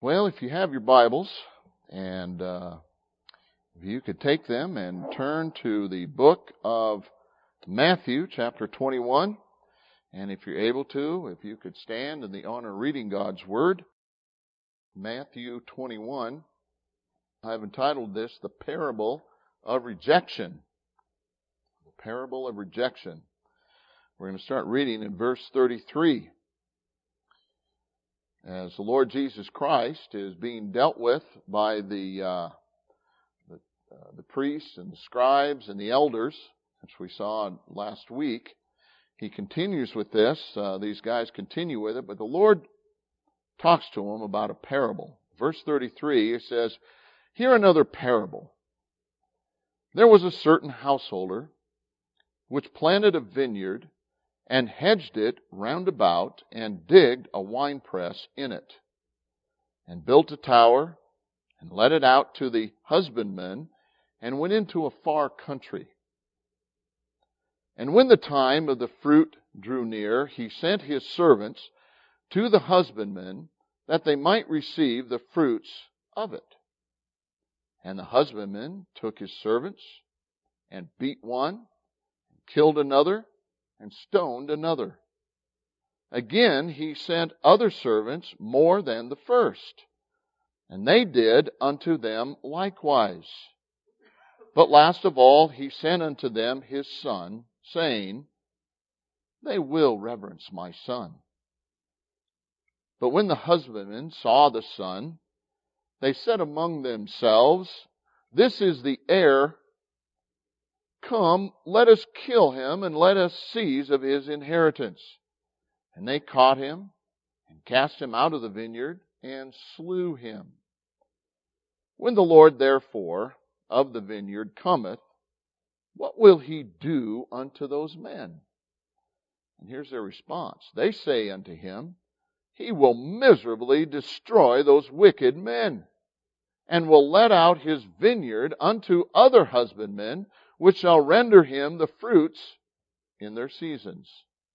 Well, if you have your Bibles, and if you could take them and turn to the book of Matthew, chapter 21, and if you're able to, if you could stand in the honor of reading God's Word, Matthew 21. I've entitled this, The Parable of Rejection. The Parable of Rejection. We're going to start reading in verse 33. As the Lord Jesus Christ is being dealt with by the priests and the scribes and the elders, which we saw last week, he continues with this. These guys continue with it, but the Lord talks to them about a parable. Verse 33, it says, "Hear another parable. There was a certain householder which planted a vineyard and hedged it round about, and digged a winepress in it, and built a tower, and let it out to the husbandmen, and went into a far country. And when the time of the fruit drew near, he sent his servants to the husbandmen, that they might receive the fruits of it. And the husbandmen took his servants, and beat one, and killed another, and stoned another. Again he sent other servants more than the first, and they did unto them likewise. But last of all he sent unto them his son, saying, They will reverence my son. But when the husbandmen saw the son, they said among themselves, This is the heir. Come, let us kill him, and let us seize of his inheritance. And they caught him, and cast him out of the vineyard, and slew him. When the Lord therefore of the vineyard cometh, what will he do unto those men? And here's their response. They say unto him, He will miserably destroy those wicked men, and will let out his vineyard unto other husbandmen, which shall render him the fruits in their seasons.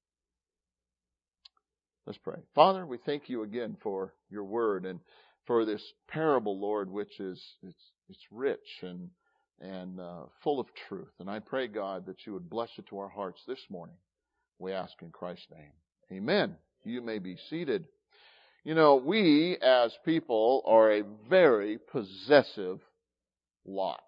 Let's pray. Father, we thank you again for your word and for this parable, Lord, which is it's rich and full of truth. And I pray, God, that you would bless it to our hearts this morning. We ask in Christ's name. Amen. You may be seated. You know, we as people are a very possessive lot.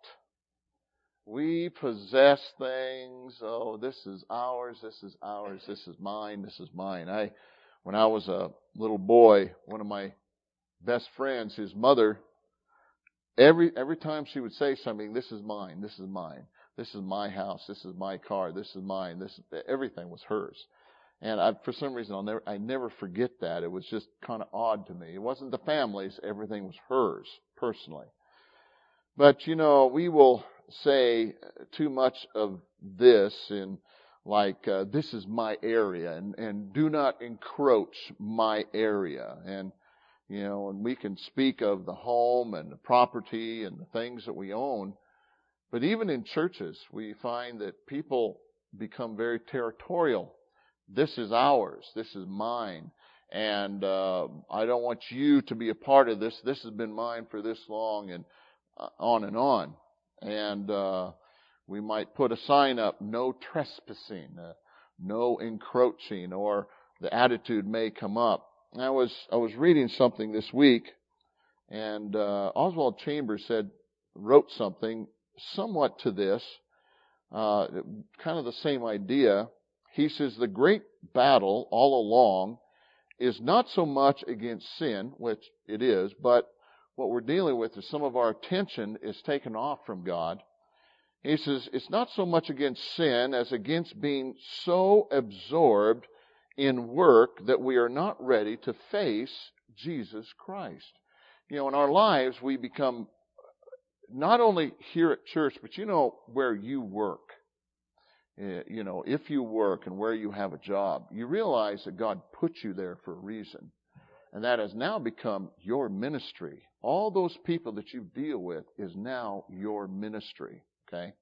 We possess things. Oh, this is ours, this is ours, this is mine, this is mine. When I was a little boy, one of my best friends, his mother, every time she would say something, this is mine, this is mine, this is my house, this is my car, this is mine, everything was hers. And for some reason, I never forget that. It was just kind of odd to me. It wasn't the family's, everything was hers, personally. But, you know, we will say too much of this in like, this is my area, and do not encroach my area. And, you know, and we can speak of the home and the property and the things that we own. But even in churches, we find that people become very territorial. This is ours. This is mine. And I don't want you to be a part of this. This has been mine for this long, and on and on. And we might put a sign up, no trespassing, no encroaching, or the attitude may come up. I was reading something this week, and Oswald Chambers wrote something somewhat to this, kind of the same idea. He says the great battle all along is not so much against sin, which it is, but what we're dealing with is some of our attention is taken off from God. He says it's not so much against sin as against being so absorbed in work that we are not ready to face Jesus Christ. You know, in our lives we become, not only here at church, but you know, where you work. You know, if you work and where you have a job, you realize that God put you there for a reason. And that has now become your ministry. All those people that you deal with is now your ministry. Okay?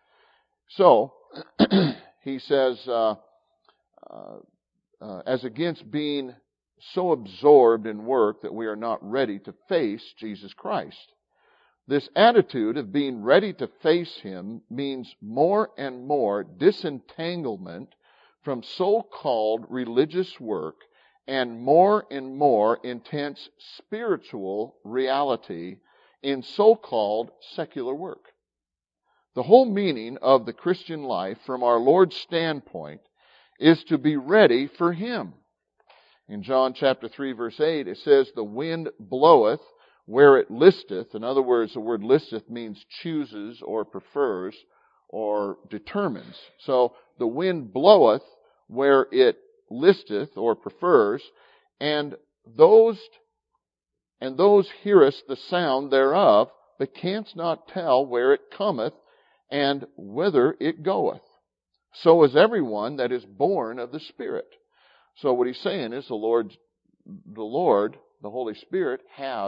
So, he says, as against being so absorbed in work that we are not ready to face Jesus Christ. This attitude of being ready to face Him means more and more disentanglement from so-called religious work and more intense spiritual reality in so-called secular work. The whole meaning of the Christian life from our Lord's standpoint is to be ready for Him. In John chapter 3 verse 8 it says, "The wind bloweth where it listeth." In other words, the word listeth means chooses or prefers or determines. So the wind bloweth where it listeth or prefers, and those hearest the sound thereof, but canst not tell where it cometh and whither it goeth. So is everyone that is born of the Spirit. So what he's saying is the Lord, the Holy Spirit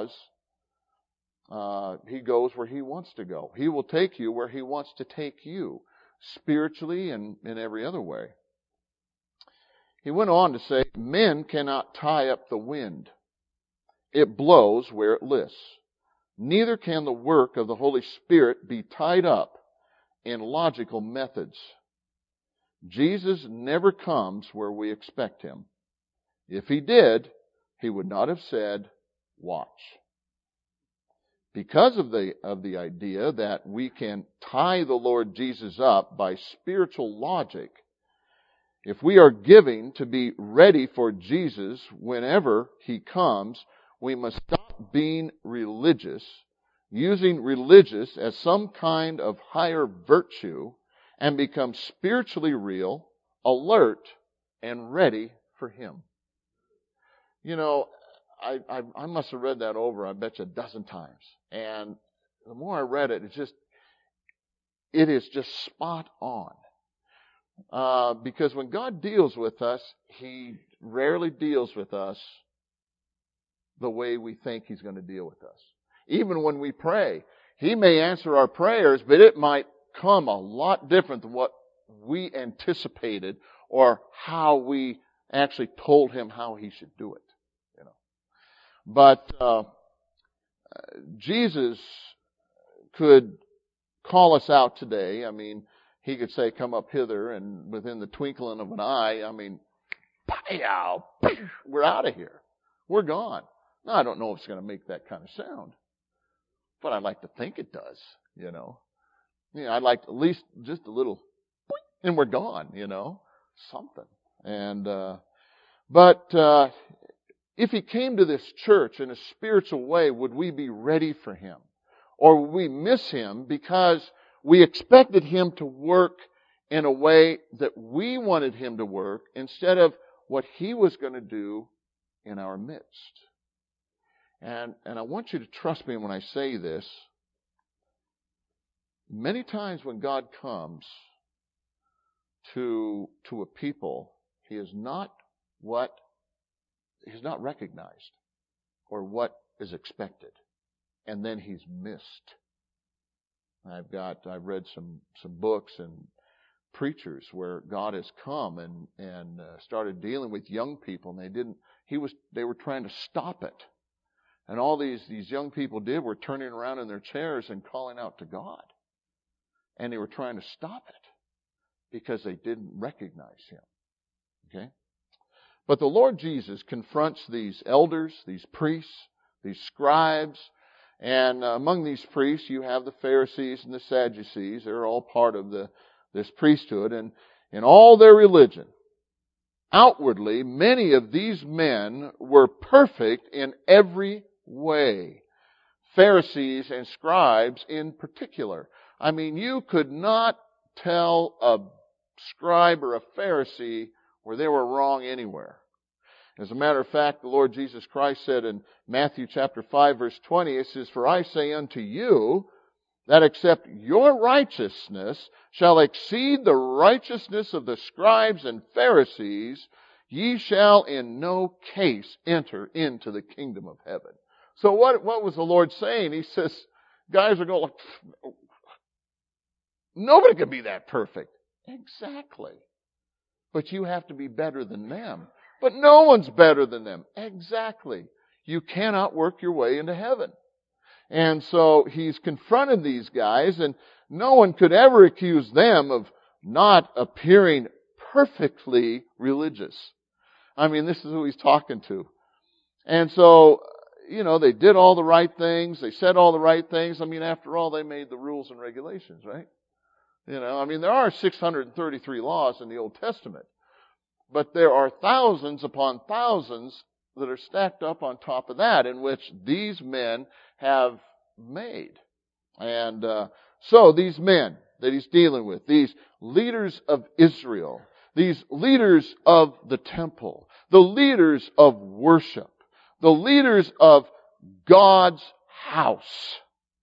He goes where He wants to go. He will take you where He wants to take you, spiritually and in every other way. He went on to say, "Men cannot tie up the wind. It blows where it lists. Neither can the work of the Holy Spirit be tied up in logical methods. Jesus never comes where we expect Him. If He did, He would not have said, 'Watch.'" Because of the idea that we can tie the Lord Jesus up by spiritual logic, if we are giving to be ready for Jesus whenever He comes, we must stop being religious, using religious as some kind of higher virtue, and become spiritually real, alert, and ready for Him. You know, I must have read that over, I bet you, 12 times. And the more I read it, it is just spot on. Because when God deals with us, He rarely deals with us the way we think He's going to deal with us. Even when we pray, He may answer our prayers, but it might come a lot different than what we anticipated or how we actually told Him how He should do it. But Jesus could call us out today. I mean, He could say, "Come up hither," and within the twinkling of an eye, pow, we're out of here. We're gone. Now, I don't know if it's going to make that kind of sound, but I'd like to think it does, I'd like at least just a little, and we're gone, something. And, but if He came to this church in a spiritual way, would we be ready for Him? Or would we miss Him because we expected Him to work in a way that we wanted Him to work instead of what He was going to do in our midst? And I want you to trust me when I say this. Many times when God comes to a people, He is not recognized or what is expected. And then He's missed. I've read some books and preachers where God has come and started dealing with young people, and they were trying to stop it. And all these young people were turning around in their chairs and calling out to God. And they were trying to stop it because they didn't recognize Him. Okay? But the Lord Jesus confronts these elders, these priests, these scribes, and among these priests you have the Pharisees and the Sadducees. They're all part of this priesthood, and in all their religion, outwardly, many of these men were perfect in every way. Pharisees and scribes in particular. I mean, you could not tell a scribe or a Pharisee where they were wrong anywhere. As a matter of fact, the Lord Jesus Christ said in Matthew chapter 5 verse 20, it says, "For I say unto you, that except your righteousness shall exceed the righteousness of the scribes and Pharisees, ye shall in no case enter into the kingdom of heaven." So what was the Lord saying? He says, guys are going, nobody can be that perfect. Exactly. But you have to be better than them. But no one's better than them. Exactly. You cannot work your way into heaven. And so he's confronted these guys, and no one could ever accuse them of not appearing perfectly religious. I mean, this is who he's talking to. And so, they did all the right things. They said all the right things. I mean, after all, they made the rules and regulations, right? There are 633 laws in the Old Testament. But there are thousands upon thousands that are stacked up on top of that, in which these men have made. And so these men that he's dealing with, these leaders of Israel, these leaders of the temple, the leaders of worship, the leaders of God's house,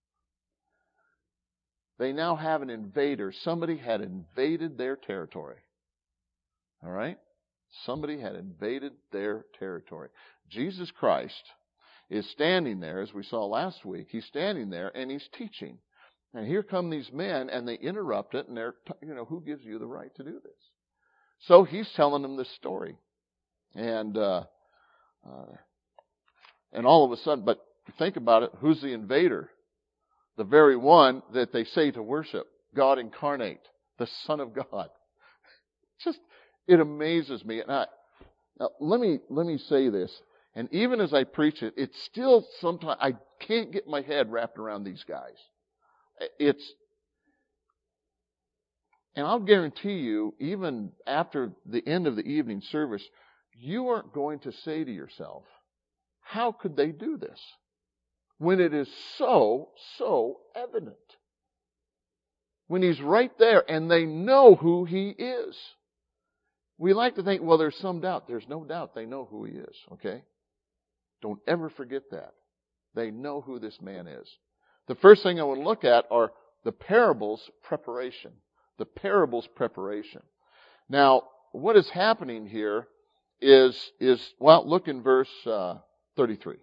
they now have an invader. Somebody had invaded their territory. All right? Somebody had invaded their territory. Jesus Christ is standing there, as we saw last week. He's standing there and he's teaching. And here come these men and they interrupt it, and they're, who gives you the right to do this? So he's telling them this story. And all of a sudden, but think about it, who's the invader? The very one that they say to worship, God incarnate, the Son of God. It amazes me. And now let me say this. And even as I preach it, it's still sometimes, I can't get my head wrapped around these guys. And I'll guarantee you, even after the end of the evening service, you aren't going to say to yourself, how could they do this? When it is so evident. When he's right there and they know who he is. We like to think, well, there's some doubt. There's no doubt they know who he is, okay? Don't ever forget that. They know who this man is. The first thing I want to look at are the parable's preparation. The parable's preparation. Now, what is happening here is look in verse 33.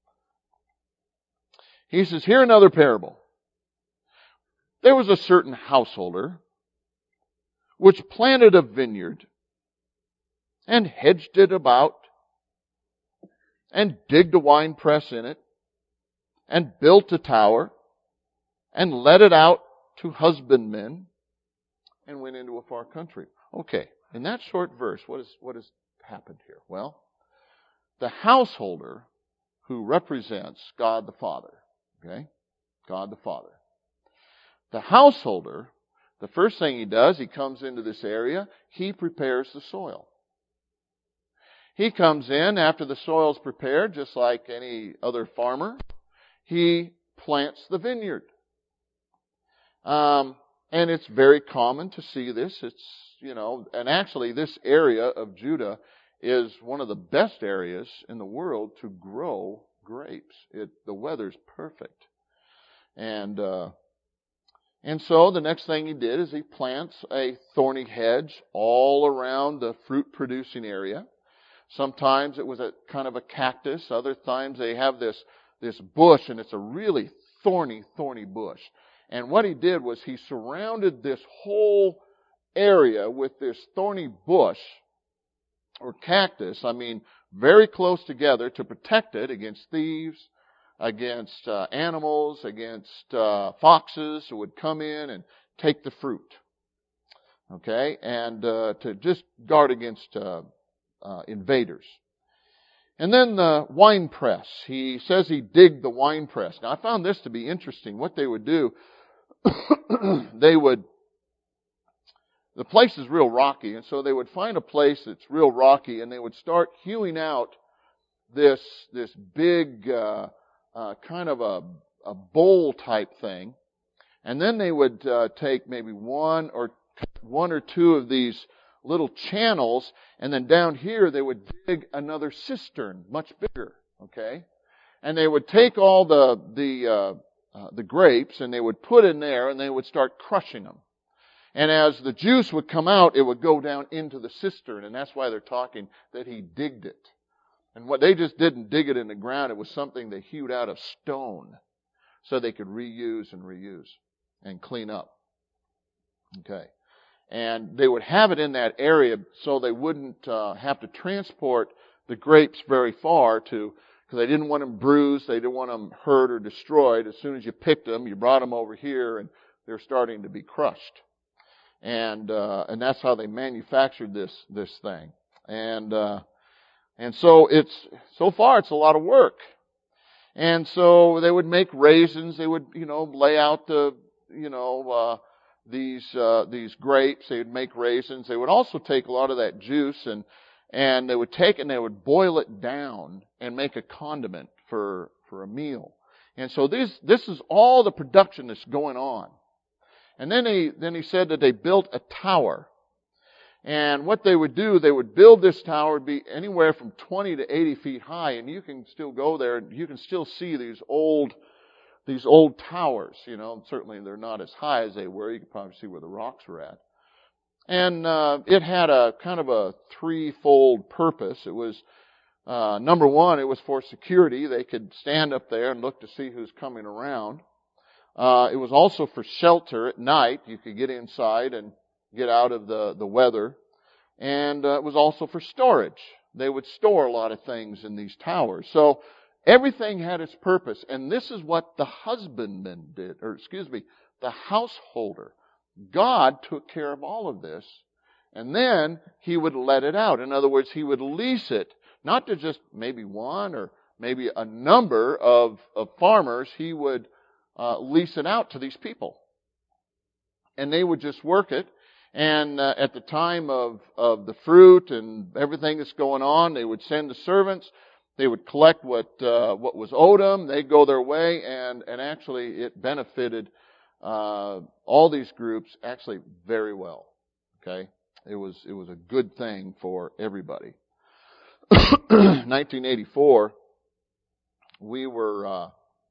He says, "Hear another parable. There was a certain householder which planted a vineyard and hedged it about and digged a winepress in it and built a tower and let it out to husbandmen and went into a far country." Okay, in that short verse, what has happened here? Well, the householder who represents God the Father, okay? God the Father. The householder, the first thing he does, he comes into this area, he prepares the soil. He comes in after the soil's prepared, just like any other farmer. He plants the vineyard. And it's very common to see this. And actually this area of Judah is one of the best areas in the world to grow grapes. The weather's perfect. And so the next thing he did is he plants a thorny hedge all around the fruit producing area. Sometimes it was a kind of a cactus. Other times they have this bush, and it's a really thorny bush. And what he did was he surrounded this whole area with this thorny bush or cactus, very close together to protect it against thieves, against animals, against foxes who would come in and take the fruit. Okay? And to just guard against invaders. And then the wine press. He says he digged the wine press. Now I found this to be interesting. What they would do, the place is real rocky, and so they would find a place that's real rocky, and they would start hewing out this big kind of a bowl type thing, and then they would take maybe one or two of these little channels, and then down here they would dig another cistern, much bigger, okay? And they would take all the grapes and they would put in there, and they would start crushing them. And as the juice would come out, it would go down into the cistern, and that's why they're talking that he digged it. And what they just didn't dig it in the ground, it was something they hewed out of stone so they could reuse and clean up. Okay. And they would have it in that area so they wouldn't have to transport the grapes very far because they didn't want them bruised, they didn't want them hurt or destroyed. As soon as you picked them, you brought them over here and they're starting to be crushed. And that's how they manufactured this thing. And so so far it's a lot of work. And so they would make raisins, they would, lay out these grapes, they would make raisins. They would also take a lot of that juice and they would take it and they would boil it down and make a condiment for a meal. And so this is all the production that's going on. And then he said that they built a tower. And what they would do, they would build this tower, it'd be anywhere from 20 to 80 feet high, and you can still go there and you can still see these old towers, certainly they're not as high as they were. You can probably see where the rocks were at. And it had a kind of a threefold purpose. It was, number one, it was for security. They could stand up there and look to see who's coming around. It was also for shelter at night. You could get inside and get out of the weather. And it was also for storage. They would store a lot of things in these towers. So everything had its purpose. And this is what the husbandman did, the householder. God took care of all of this. And then He would let it out. In other words, He would lease it, not to just maybe one or maybe a number of farmers. He would lease it out to these people. And they would just work it. And at the time of the fruit and everything that's going on, they would send the servants. They would collect what was owed them. They'd go their way, and actually it benefited all these groups actually very well. Okay, it was a good thing for everybody. 1984, we were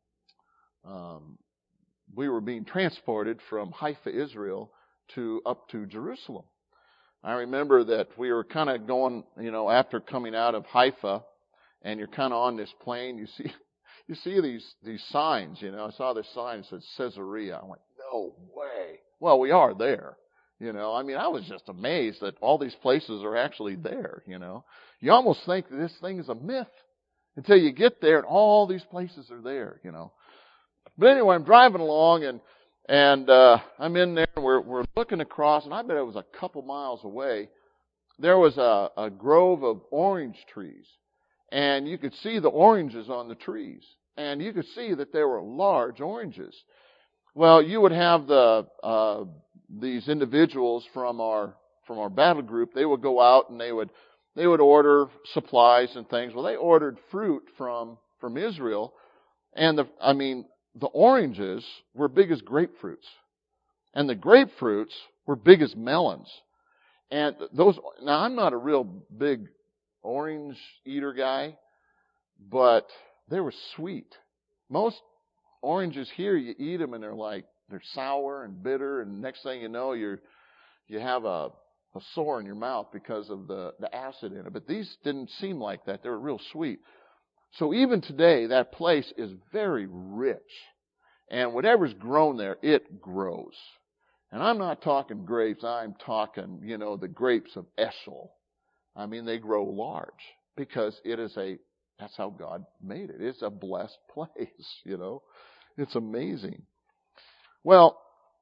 being transported from Haifa, Israel, up to Jerusalem. I remember that we were kind of going, after coming out of Haifa, and you're kind of on this plane, you see these signs, I saw this sign that said Caesarea. I went, no way. Well, we are there, I was just amazed that all these places are actually there, You almost think that this thing is a myth until you get there and all these places are there, But anyway, I'm driving along and I'm in there and we're looking across, and I bet it was a couple miles away. There was a grove of orange trees. And you could see the oranges on the trees. And you could see that they were large oranges. Well, you would have these individuals from our battle group. They would go out and they would order supplies and things. Well, they ordered fruit from Israel. And the oranges were big as grapefruits. And the grapefruits were big as melons. And now I'm not a real big orange eater guy, but they were sweet. Most oranges here, you eat them and they're sour and bitter, and next thing you know, you have a sore in your mouth because of the acid in it. But these didn't seem like that. They were real sweet. So even today, that place is very rich. And whatever's grown there, it grows. And I'm not talking grapes, I'm talking, the grapes of Eshel. They grow large because that's how God made it. It's a blessed place, It's amazing. Well,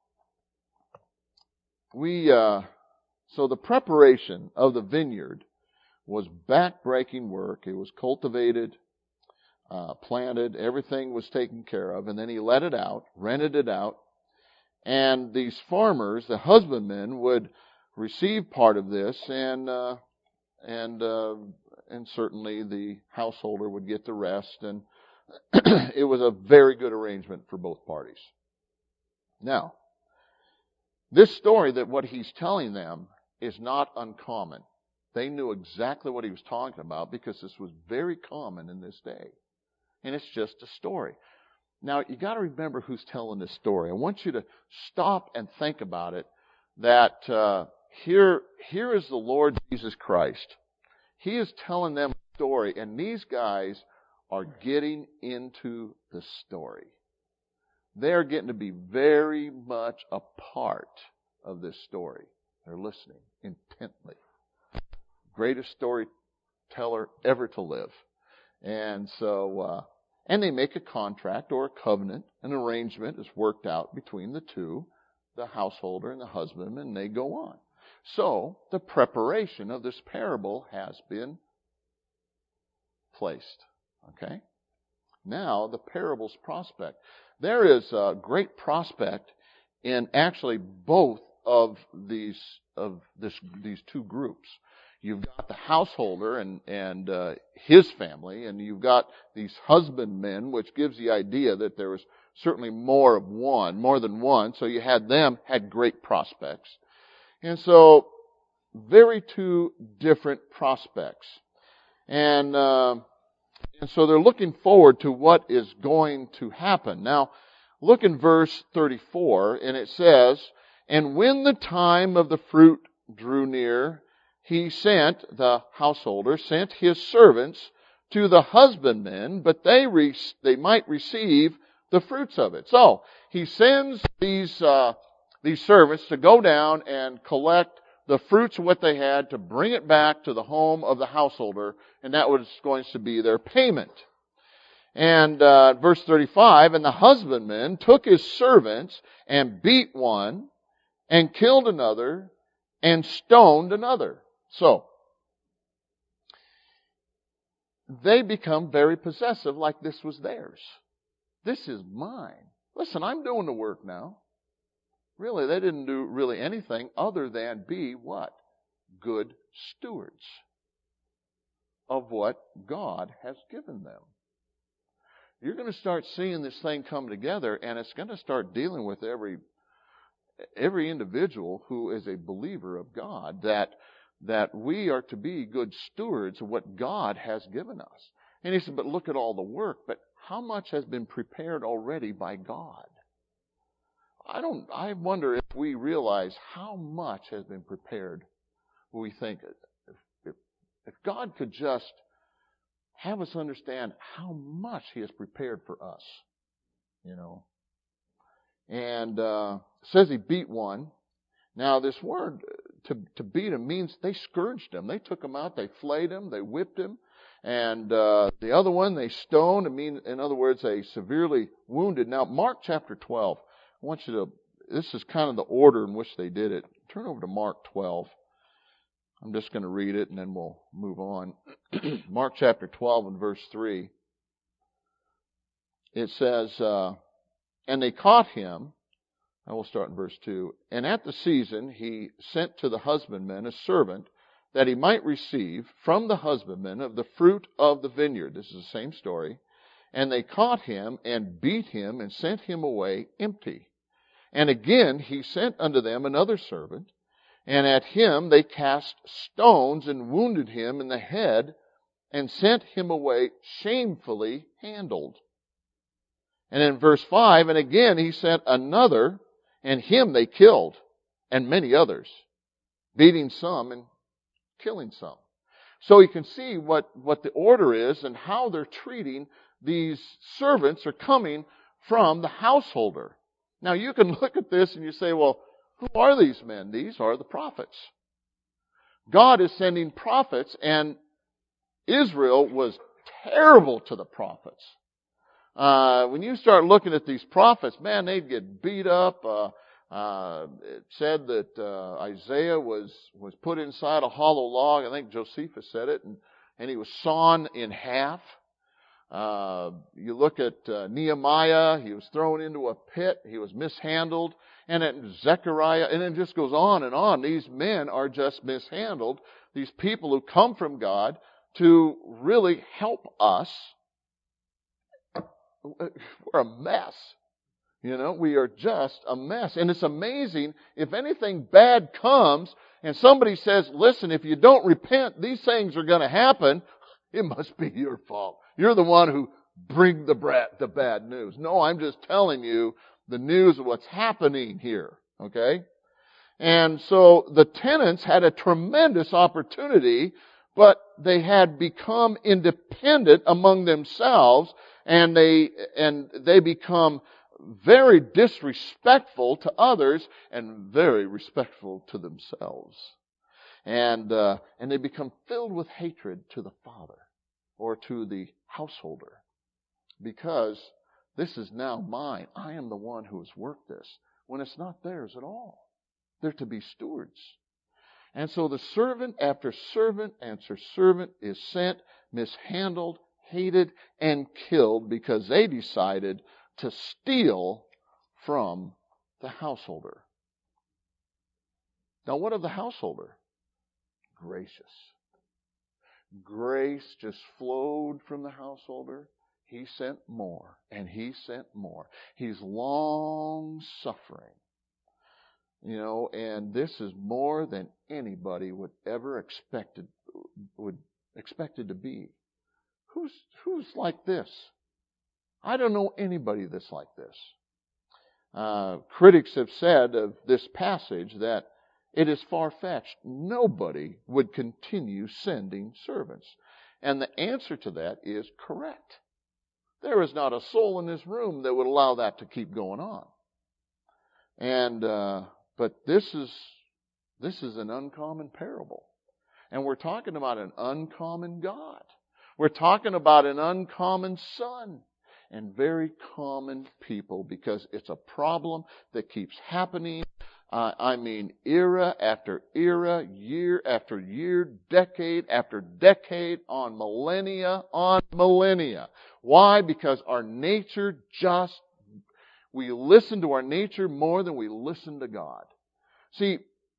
so the preparation of the vineyard was back-breaking work. It was cultivated, planted, everything was taken care of, and then He let it out, rented it out, and these farmers, the husbandmen, would receive part of this, and certainly the householder would get the rest, and it was a very good arrangement for both parties. Now, this story, that what He's telling them is not uncommon. They knew exactly what He was talking about because this was very common in this day. And it's just a story. Now, you got to remember who's telling this story. I want you to stop and think about it, that here is the Lord Jesus Christ. He is telling them a story, and these guys are getting into the story. They are getting to be very much a part of this story. They're listening intently. Greatest storyteller ever to live. And so, and they make a contract or a covenant, an arrangement is worked out between the two, the householder and the husband, and they go on. So, the preparation of this parable has been placed. Okay? Now, the parable's prospect. There is a great prospect in actually both of these two groups. You've got the householder and his family, and you've got these husbandmen, which gives the idea that there was certainly more than one. So you had great prospects. And so, very two different prospects. And so they're looking forward to what is going to happen. Now, look in verse 34, and it says, "And when the time of the fruit drew near, the householder sent his servants to the husbandmen, but they might receive the fruits of it." So, he sends these servants to go down and collect the fruits of what they had, to bring it back to the home of the householder, and that was going to be their payment. And verse 35, "And the husbandman took his servants and beat one, and killed another, and stoned another." So, they become very possessive, like this was theirs. This is mine. Listen, I'm doing the work now. Really, they didn't do really anything other than be what? Good stewards of what God has given them. You're going to start seeing this thing come together, and it's going to start dealing with every individual who is a believer of God, that we are to be good stewards of what God has given us. And he said, but look at all the work, but how much has been prepared already by God? I wonder if we realize how much has been prepared. We think, if God could just have us understand how much He has prepared for us, And it says He beat one. Now this word, to beat him, means they scourged him. They took him out, they flayed him, they whipped him. And the other one, they stoned. In other words, they severely wounded. Now, Mark chapter 12. I want you to, this is kind of the order in which they did it. Turn over to Mark 12. I'm just going to read it and then we'll move on. Mark chapter 12 and verse 3. It says, and they caught him. I will start in verse 2. And at the season he sent to the husbandman a servant, that he might receive from the husbandman of the fruit of the vineyard. This is the same story. And they caught him and beat him and sent him away empty. And again he sent unto them another servant, and at him they cast stones and wounded him in the head and sent him away shamefully handled. And in verse 5, and again he sent another, and him they killed, and many others, beating some and killing some. So you can see what the order is and how they're treating these servants are coming from the householder. Now you can look at this and you say, well, who are these men? These are the prophets. God is sending prophets, and Israel was terrible to the prophets. When you start looking at these prophets, man, they'd get beat up. It said that Isaiah was put inside a hollow log. I think Josephus said it, and he was sawn in half. You look at Nehemiah, he was thrown into a pit, he was mishandled, and at Zechariah, and it just goes on and on. These men are just mishandled. These people who come from God to really help us. We're a mess. We are just a mess. And it's amazing, if anything bad comes and somebody says, listen, if you don't repent, these things are going to happen, it must be your fault. You're the one who bring the bad news. No, I'm just telling you the news of what's happening here. Okay? And so the tenants had a tremendous opportunity, but they had become independent among themselves, and they become very disrespectful to others and very respectful to themselves. And they become filled with hatred to the father or to the householder, because this is now mine. I am the one who has worked this, when it's not theirs at all. They're to be stewards. And so the servant after servant after servant is sent, mishandled, hated, and killed because they decided to steal from the householder. Now, what of the householder? Gracious. Grace just flowed from the householder. He sent more, and he sent more. He's long suffering. And this is more than anybody would ever expected to be. Who's like this? I don't know anybody that's like this. Critics have said of this passage that it is far-fetched. Nobody would continue sending servants. And the answer to that is correct. There is not a soul in this room that would allow that to keep going on. But this is an uncommon parable. And we're talking about an uncommon God. We're talking about an uncommon son. And very common people, because it's a problem that keeps happening. Era after era, year after year, decade after decade, on millennia. Why? Because our nature we listen to our nature more than we listen to God. See,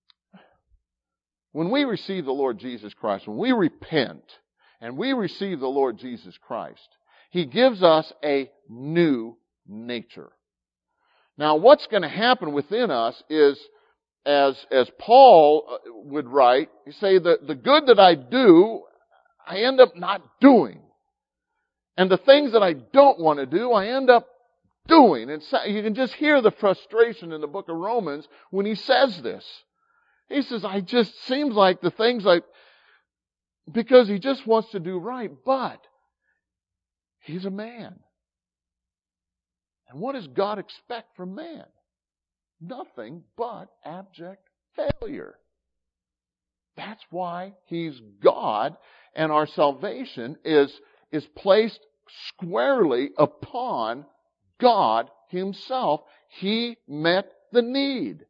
when we receive the Lord Jesus Christ, when we repent and we receive the Lord Jesus Christ, He gives us a new nature. Now, what's going to happen within us is, as Paul would write, he say that the good that I do, I end up not doing. And the things that I don't want to do, I end up doing. And so you can just hear the frustration in the book of Romans when he says this. He says, seems like the things because he just wants to do right, but he's a man. And what does God expect from man? Nothing but abject failure. That's why He's God, and our salvation is placed squarely upon God Himself. He met the need.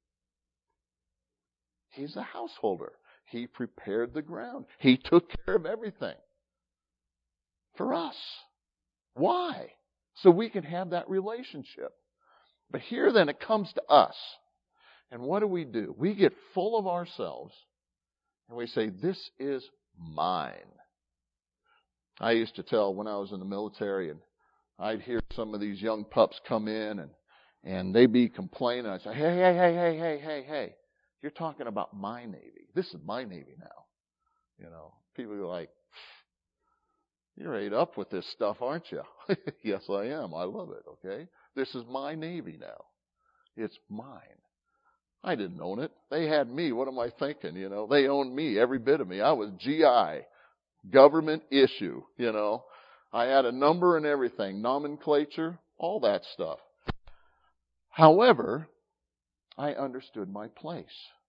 He's a householder. He prepared the ground. He took care of everything for us. Why? So we can have that relationship. But here then it comes to us. And what do? We get full of ourselves and we say, this is mine. I used to tell when I was in the military, and I'd hear some of these young pups come in and they'd be complaining. I'd say, hey, you're talking about my Navy. This is my Navy now. People are like, you're ate up with this stuff, aren't you? Yes, I am. I love it, okay? This is my Navy now. It's mine. I didn't own it. They had me. What am I thinking? They owned me, every bit of me. I was GI, government issue, I had a number and everything, nomenclature, all that stuff. However, I understood my place.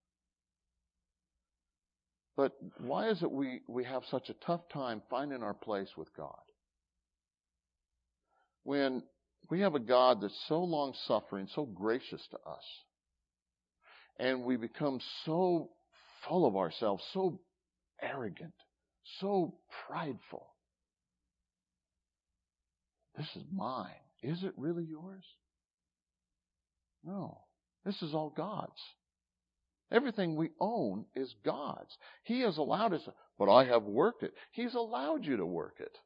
But why is it we have such a tough time finding our place with God? When we have a God that's so long-suffering, so gracious to us, and we become so full of ourselves, so arrogant, so prideful. This is mine. Is it really yours? No. This is all God's. Everything we own is God's. He has allowed us, but I have worked it. He's allowed you to work it.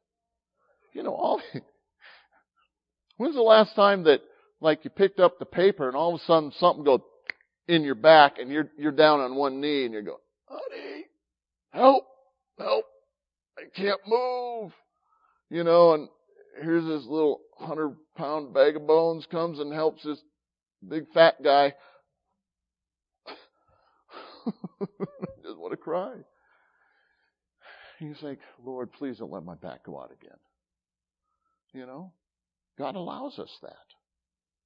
When's the last time that, you picked up the paper and all of a sudden something goes in your back and you're down on one knee and you're going, honey, help, I can't move. And here's this little 100-pound bag of bones comes and helps this big fat guy. Just want to cry. He's like, Lord, please don't let my back go out again. God allows us that.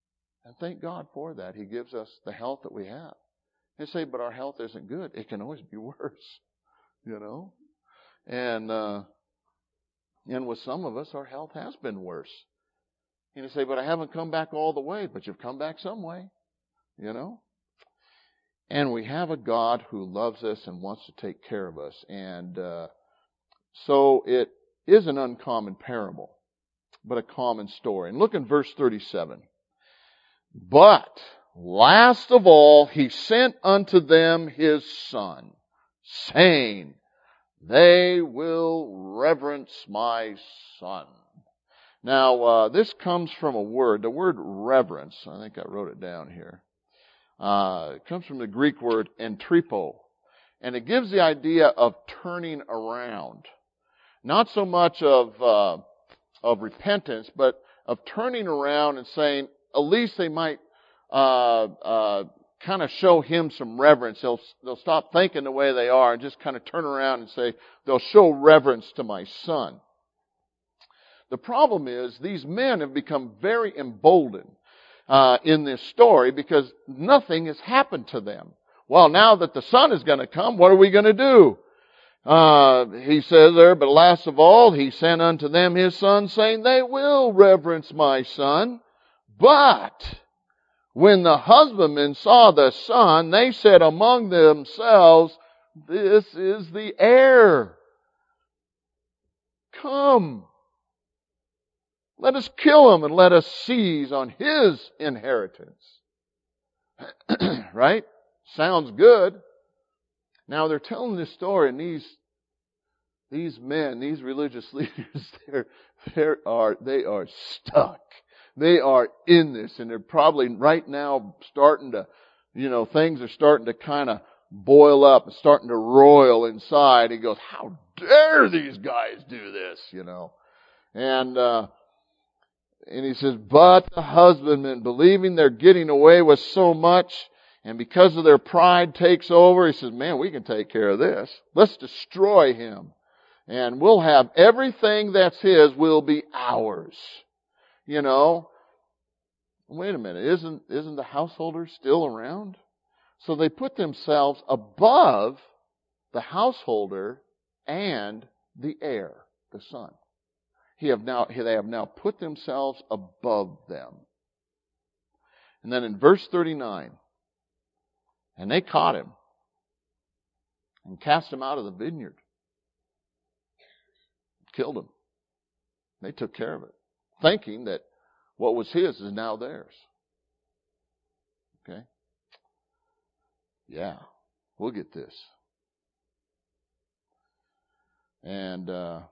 And thank God for that. He gives us the health that we have. You say, but our health isn't good. It can always be worse, you know. And with some of us, our health has been worse. And you say, but I haven't come back all the way. But you've come back some way, you know. And we have a God who loves us and wants to take care of us. And so it is an uncommon parable, but a common story. And look in verse 37. But last of all, he sent unto them his son, saying, they will reverence my son. Now, this comes from a word, the word reverence. I think I wrote it down here. It comes from the Greek word entripo. And it gives the idea of turning around. Not so much of repentance, but of turning around and saying, at least they might kind of show him some reverence. They'll stop thinking the way they are and just kind of turn around and say, they'll show reverence to my son. The problem is these men have become very emboldened in this story because nothing has happened to them. Well, now that the son is going to come, what are we going to do? He says there, but last of all, he sent unto them his son, saying, they will reverence my son. But when the husbandmen saw the son, they said among themselves, this is the heir. Come, let us kill him and let us seize on his inheritance. Right? Sounds good. Now they're telling this story, and these men, these religious leaders, they are stuck. They are in this, and they're probably right now starting to, things are starting to kind of boil up and starting to roil inside. He goes, how dare these guys do this, And he says, but the husbandmen, believing they're getting away with so much, and because of their pride takes over, he says, man, we can take care of this. Let's destroy him. And we'll have everything that's his will be ours. Wait a minute, isn't the householder still around? So they put themselves above the householder and the heir, the son. They have now put themselves above them. And then in verse 39, and they caught him and cast him out of the vineyard. Killed him. They took care of it, thinking that what was his is now theirs. Okay? Yeah, we'll get this. And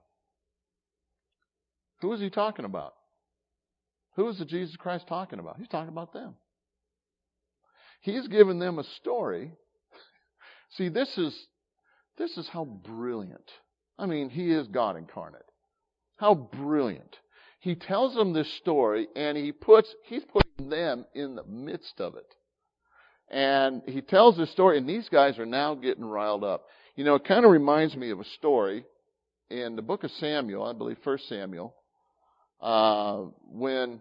who is he talking about? Who is the Jesus Christ talking about? He's talking about them. He's given them a story. See, this is how brilliant. I mean, he is God incarnate. How brilliant. He tells them this story, and he's putting them in the midst of it. And he tells this story, and these guys are now getting riled up. It kind of reminds me of a story in the book of Samuel, I believe 1 Samuel, when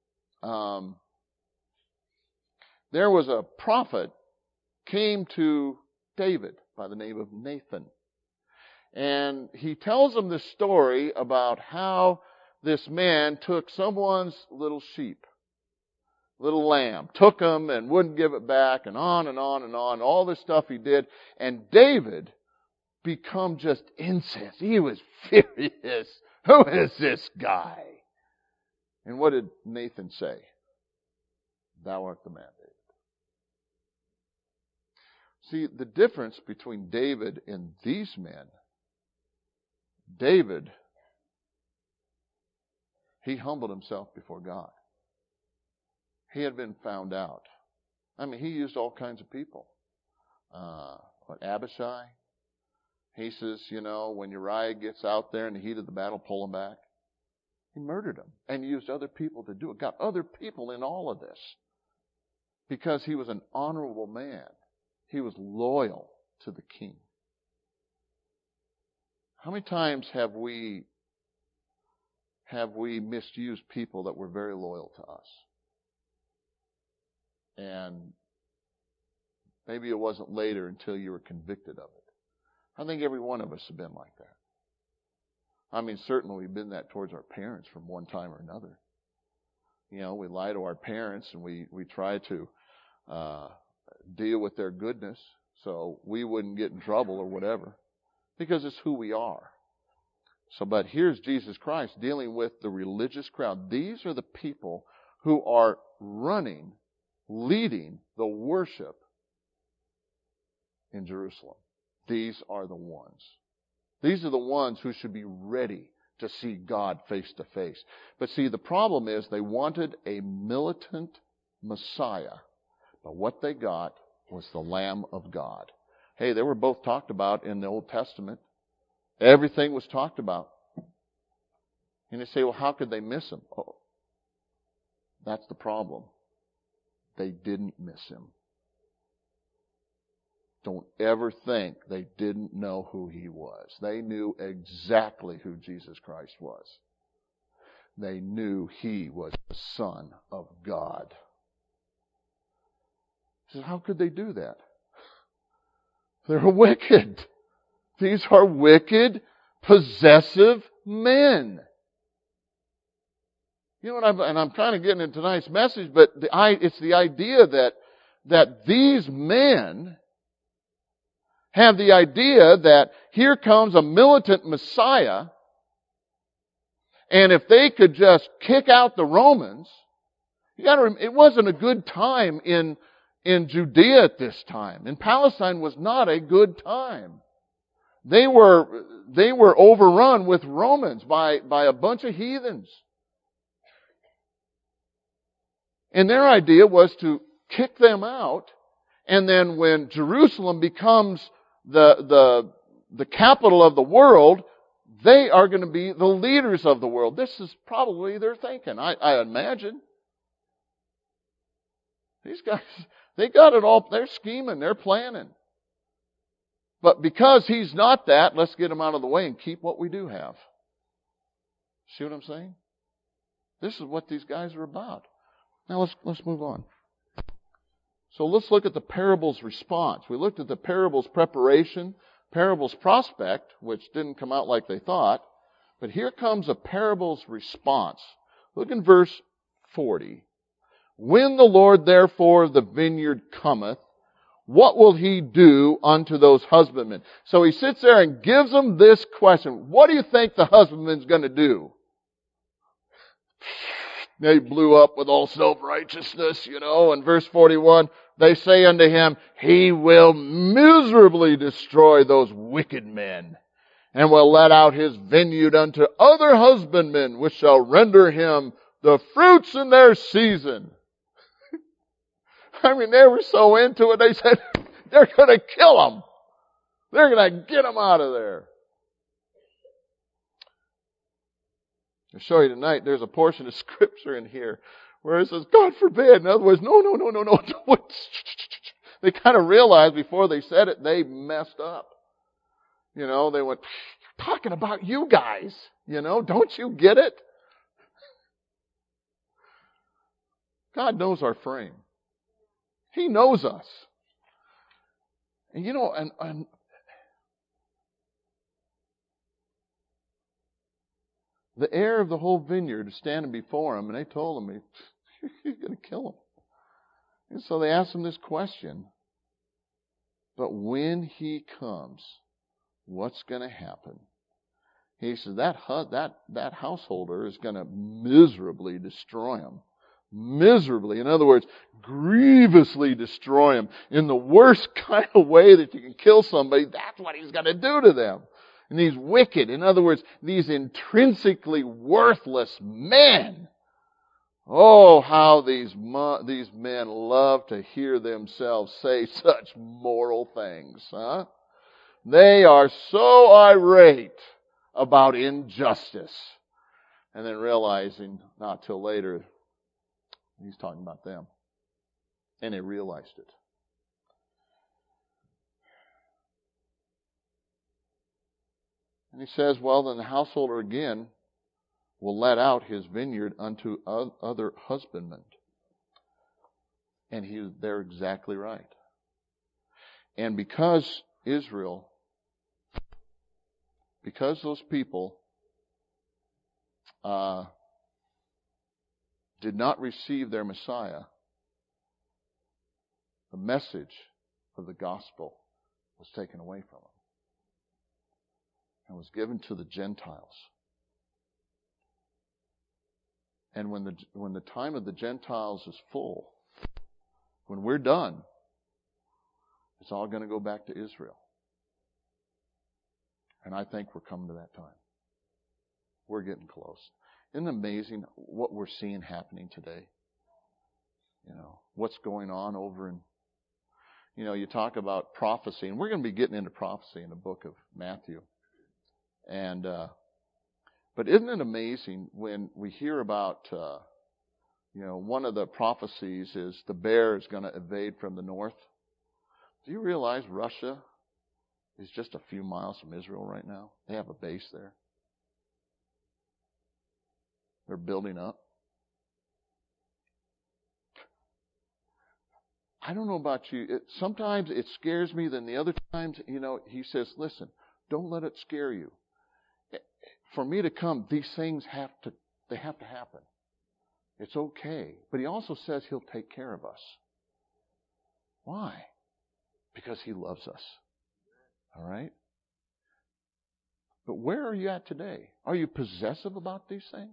there was a prophet came to David by the name of Nathan. And he tells him this story about how this man took someone's little sheep, little lamb, took him and wouldn't give it back, and on and on and on, all this stuff he did. And David become just incensed. He was furious. Who is this guy? And what did Nathan say? Thou art the man, David. See, the difference between David and these men, David, he humbled himself before God. He had been found out. I mean, he used all kinds of people. Abishai, he says, when Uriah gets out there in the heat of the battle, pull him back. He murdered him and used other people to do it. Got other people in all of this. Because he was an honorable man. He was loyal to the king. How many times have we misused people that were very loyal to us? and maybe it wasn't later until you were convicted of it. I think every one of us have been like that. I mean, certainly we've been that towards our parents from one time or another. You know, we lie to our parents and we try to deal with their goodness so we wouldn't get in trouble or whatever, because it's who we are. So, but here's Jesus Christ dealing with the religious crowd. These are the people who are leading the worship in Jerusalem. These are the ones. These are the ones who should be ready to see God face to face. But see, the problem is they wanted a militant Messiah. But what they got was the Lamb of God. Hey, they were both talked about in the Old Testament. Everything was talked about. And they say, well, how could they miss him? Oh, that's the problem. They didn't miss him. Don't ever think they didn't know who he was. They knew exactly who Jesus Christ was. They knew he was the Son of God. So how could they do that? They're wicked. These are wicked, possessive men. You know what I'm kind of getting into tonight's message, but it's the idea that these men have the idea that here comes a militant Messiah, and if they could just kick out the Romans, you got to remember, it wasn't a good time in Judea at this time. And Palestine was not a good time. They were overrun with Romans by a bunch of heathens. And their idea was to kick them out, and then when Jerusalem becomes the capital of the world, they are going to be the leaders of the world. This is probably their thinking, I imagine. These guys, they got it all. They're scheming. They're planning. But because he's not that, let's get him out of the way and keep what we do have. See what I'm saying? This is what these guys are about. Now let's move on. So let's look at the parable's response. We looked at the parable's preparation, parable's prospect, which didn't come out like they thought. But here comes a parable's response. Look in verse 40. When the Lord therefore of the vineyard cometh, what will he do unto those husbandmen? So he sits there and gives them this question. What do you think the husbandman's going to do? They blew up with all self-righteousness, In verse 41, they say unto him, he will miserably destroy those wicked men, and will let out his vineyard unto other husbandmen, which shall render him the fruits in their season. I mean, they were so into it, they said, they're going to kill him. They're going to get him out of there. I'll show you tonight, there's a portion of Scripture in here where it says, God forbid. In other words, no. They kind of realized before they said it, they messed up. They went, talking about you guys. Don't you get it? God knows our frame. He knows us. And and the heir of the whole vineyard is standing before him, and they told him, you're going to kill him. And so they asked him this question. But when he comes, what's going to happen? He says that householder is going to miserably destroy him. Miserably. In other words, grievously destroy him. In the worst kind of way that you can kill somebody, that's what he's going to do to them. And these wicked, in other words, these intrinsically worthless men. Oh, how these men love to hear themselves say such moral things, huh? They are so irate about injustice. And then realizing, not till later, he's talking about them. And they realized it. And he says, well, then the householder again will let out his vineyard unto other husbandmen. And they're exactly right. And because those people did not receive their Messiah, the message of the gospel was taken away from them and was given to the Gentiles. And when the time of the Gentiles is full, when we're done, it's all going to go back to Israel. And I think we're coming to that time. We're getting close. Isn't it amazing what we're seeing happening today? What's going on over in, you talk about prophecy, and we're going to be getting into prophecy in the book of Matthew. And, but isn't it amazing when we hear about, one of the prophecies is the bear is going to invade from the north. Do you realize Russia is just a few miles from Israel right now? They have a base there. They're building up. I don't know about you. Sometimes it scares me. Then the other times, he says, listen, don't let it scare you. For me to come, these things have to happen. It's okay. But he also says he'll take care of us. Why? Because he loves us. All right? But where are you at today? Are you possessive about these things?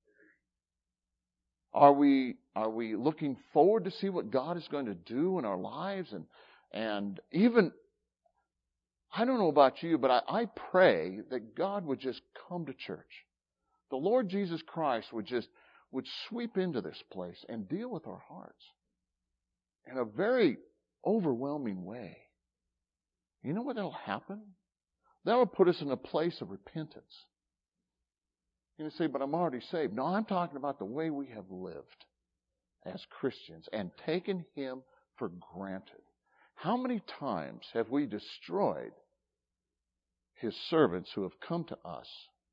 Are we looking forward to see what God is going to do in our lives? And even, I don't know about you, but I pray that God would just come to church. The Lord Jesus Christ would sweep into this place and deal with our hearts in a very overwhelming way. You know what that'll happen? That'll put us in a place of repentance. You say, but I'm already saved. No, I'm talking about the way we have lived as Christians and taken Him for granted. How many times have we destroyed His servants who have come to us?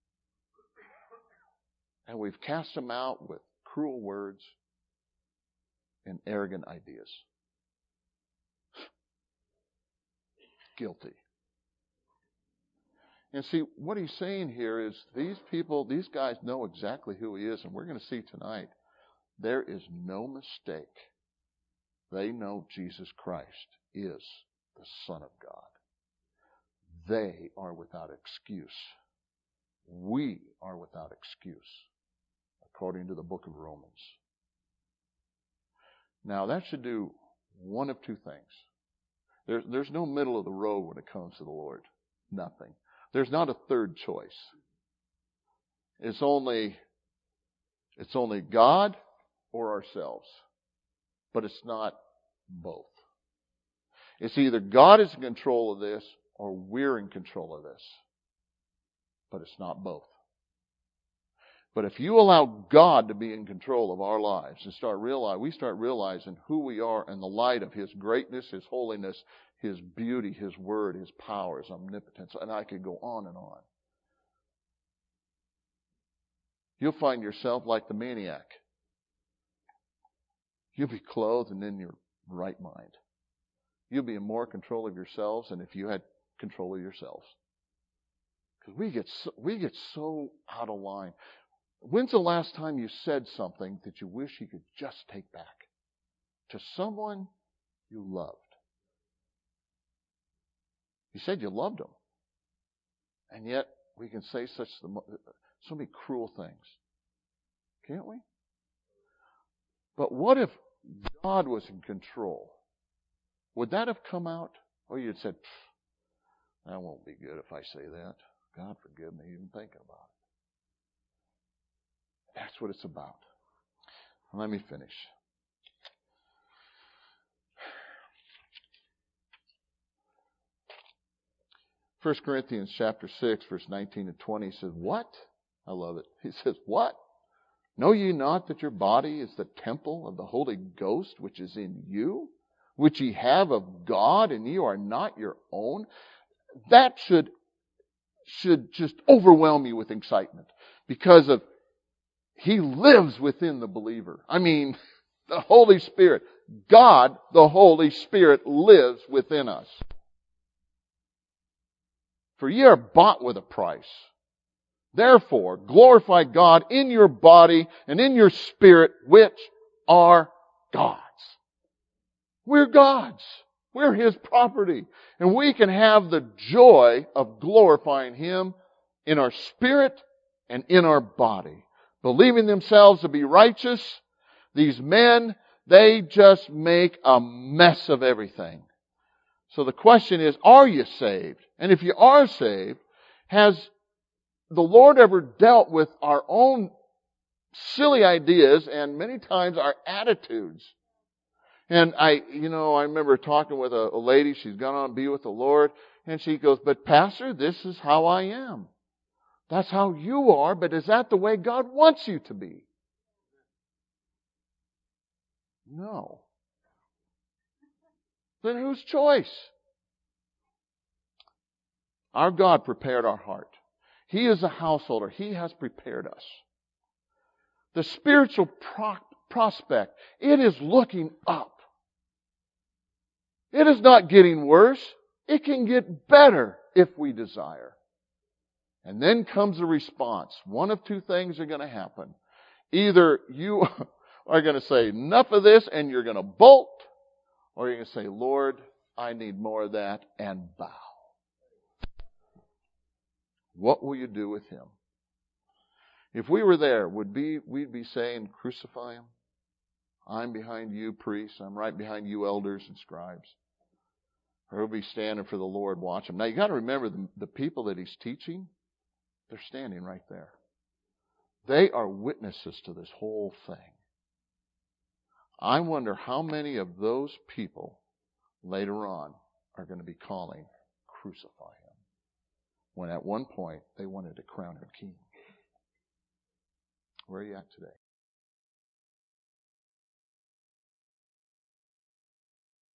And we've cast them out with cruel words and arrogant ideas. Guilty. And see, what he's saying here is these guys know exactly who he is, and we're going to see tonight, there is no mistake. They know Jesus Christ is the Son of God. They are without excuse. We are without excuse, according to the book of Romans. Now, that should do one of two things. There's no middle of the road when it comes to the Lord. Nothing. There's not a third choice. It's only God or ourselves. But it's not both. It's either God is in control of this or we're in control of this. But it's not both. But if you allow God to be in control of our lives and we start realizing who we are in the light of His greatness, His holiness, His beauty, His word, His power, His omnipotence, and I could go on and on. You'll find yourself like the maniac. You'll be clothed and in your right mind. You'll be in more control of yourselves than if you had control of yourselves. Because we get so out of line. When's the last time you said something that you wish you could just take back to someone you loved? You said you loved them. And yet we can say so many cruel things. Can't we? But what if God was in control? Would that have come out? Or you'd said, that won't be good if I say that. God forgive me even thinking about it. That's what it's about. Let me finish. 1 Corinthians chapter 6, verse 19 and 20 says, what? I love it. He says, what? Know ye not that your body is the temple of the Holy Ghost, which is in you, which ye have of God, and ye are not your own? That should just overwhelm you with excitement, because He lives within the believer. I mean, the Holy Spirit God, the Holy Spirit, lives within us. For ye are bought with a price. Therefore, glorify God in your body and in your spirit, which are God's. We're God's. We're His property. And we can have the joy of glorifying Him in our spirit and in our body. Believing themselves to be righteous, these men, they just make a mess of everything. So the question is, are you saved? And if you are saved, has the Lord ever dealt with our own silly ideas and many times our attitudes? And I remember talking with a lady, she's gone on to be with the Lord, and she goes, but Pastor, this is how I am. That's how you are, but is that the way God wants you to be? No. Then whose choice? Our God prepared our heart. He is a householder. He has prepared us. The spiritual prospect, it is looking up. It is not getting worse. It can get better if we desire. And then comes a response. One of two things are going to happen. Either you are going to say, enough of this, and you're going to bolt, or you're going to say, Lord, I need more of that, and bow. What will you do with Him? If we were there, we'd be saying, crucify Him. I'm behind you, priests. I'm right behind you, elders and scribes. Or we'll be standing for the Lord, watch Him. Now you got to remember the people that He's teaching, they're standing right there. They are witnesses to this whole thing. I wonder how many of those people later on are going to be calling, crucify Him, when at one point they wanted to crown Him king. Where are you at today?